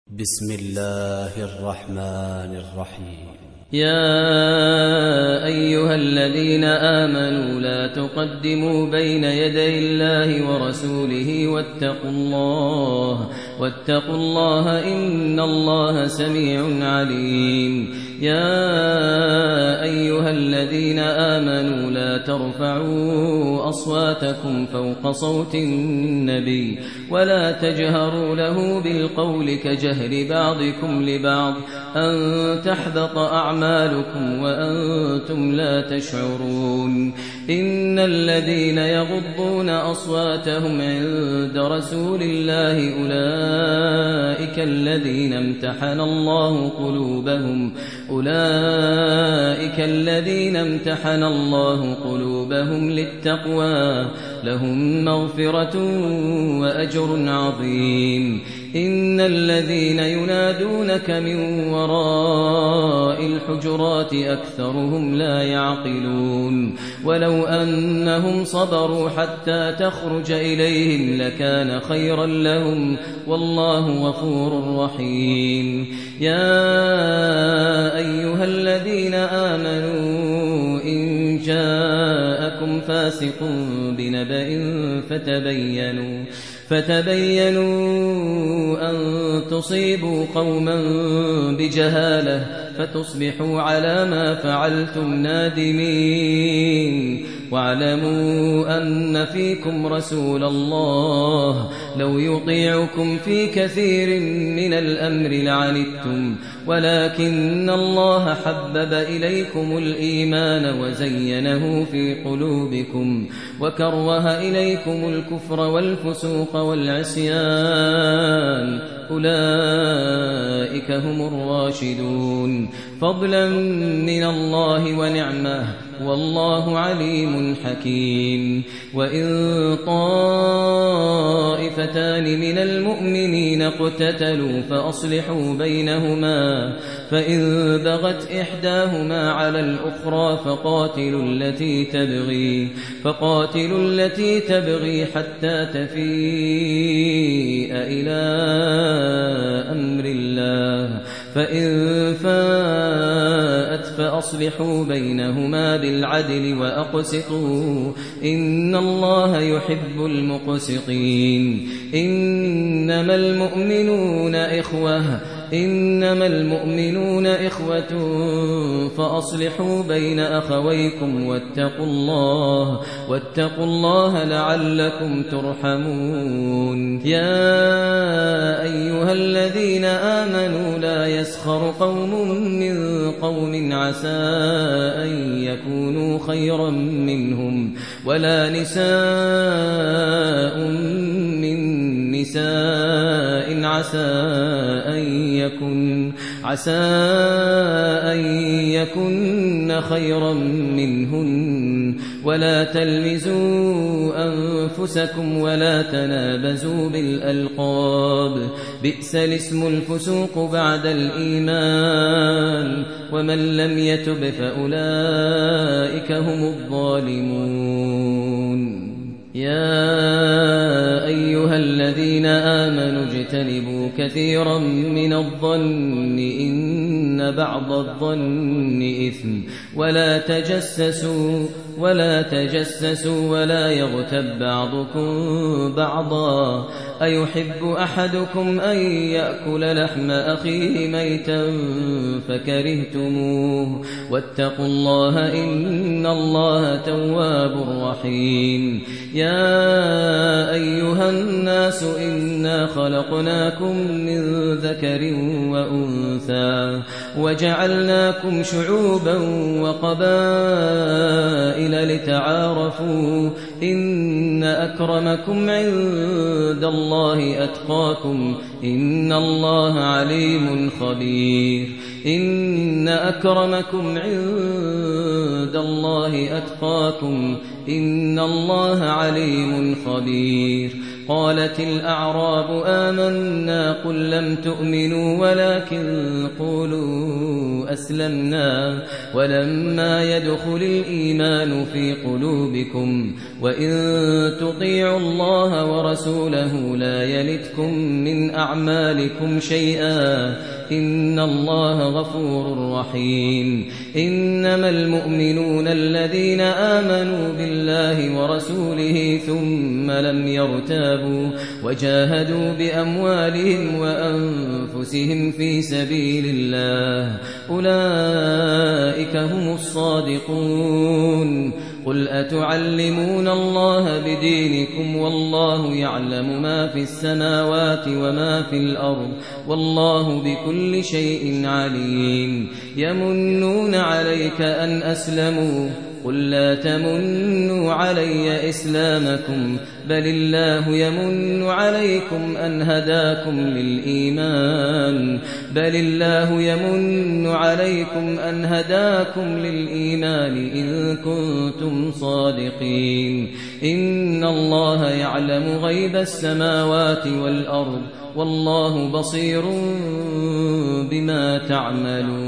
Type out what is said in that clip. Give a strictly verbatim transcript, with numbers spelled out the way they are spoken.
بسم الله الرحمن الرحيم. يا أيها الذين آمنوا لا تقدموا بين يدي الله ورسوله واتقوا الله واتقوا الله إن الله سميع عليم. يا أيها الذين آمنوا لا ترفعوا أصواتكم فوق صوت النبي ولا تجهروا له بالقول كجهر بعضكم لبعض أن تحبط أعمالكم وأنتم لا تشعرون. إن الذين يغضون أصواتهم عند رسول الله أولئك الذين امتحن الله قلوبهم أولئك الذين امتحن الله قلوبهم للتقوى لهم مغفرة وأجر عظيم. إن الذين ينادونك من وراء الحجرات أكثرهم لا يعقلون. ولو أنهم صبروا حتى تخرج إليهم لكان خيرا لهم والله غفور رحيم. يا أيها الذين آمنوا إن جاءكم فاسق بنبأ فتبينوا فتبينوا أن تصيبوا قوما بجهالة فتصبحوا على ما فعلتم نادمين. واعلموا أن فيكم رسول الله لو يطيعكم في كثير من الأمر لعنتم ولكن الله حبب إليكم الإيمان وزينه في قلوبكم وكره إليكم الكفر والفسوق والعصيان أولئك هم الراشدون فضلا من الله ونعمه والله عليم حكيم. وإن طائفتان من المؤمنين اقتتلوا فأصلحوا بينهما فإن بغت إحداهما على الأخرى فقاتلوا التي تبغي فقاتلوا التي تبغي حتى تفيء إلى أمر الله فإن فاءت فأصلحوا بينهما بالعدل وأقسطوا إن الله يحب المقسطين. إنما المؤمنون إخوة إنما المؤمنون إخوة فأصلحوا بين أخويكم واتقوا الله واتقوا الله لعلكم ترحمون. يا أيها الذين آمنوا لا يسخر قوم من قوم عسى أن يكونوا خيرا منهم ولا نساء من نساء عسى أن يكن عسى أن يكن خيرا منهن ولا تلمزوا أنفسكم ولا تنابزوا بالألقاب بئس الاسم الفسوق بعد الإيمان ومن لم يتب فأولئك هم الظالمون. يا أيها الذين آمنوا اجتنبوا كثيرا من الظن إن بعض الظن إثم ولا تجسسوا ولا تجسسوا ولا يغتب بعضكم بعضا أيحب أحدكم أن يأكل لحم أخيه ميتا فكرهتموه واتقوا الله إن الله تواب رحيم. يا أيها الناس إنا خلقناكم من ذكر وأنثى وجعلناكم شعوبا وقبائل لتعارفوا إن أكرمكم عند الله أتقاكم إن الله عليم خبير. إن أكرمكم عند الله أتقاكم إن الله عليم خبير. قالت الأعراب آمنا قل لم تؤمنوا ولكن قولوا أسلمنا ولما يدخل الإيمان في قلوبكم وإن تطيعوا الله ورسوله لا يلتكم من أعمالكم شيئا إن الله غفور رحيم إنما المؤمنون الذين آمنوا بالله ورسوله ثم لم يرتابوا وجاهدوا بأموالهم وأنفسهم في سبيل الله أولئك هم الصادقون قل أتعلمون الله بدينكم والله يعلم ما في السماوات وما في الأرض والله بكل شيء عليم يمنون عليك أن أسلموا قل لا تمنوا علي إسلامكم بل الله يمن عليكم أن هداكم للإيمان بل الله يمن عليكم أن هداكم للإيمان إن كنتم صادقين إن الله يعلم غيب السماوات والأرض والله بصير بما تعملون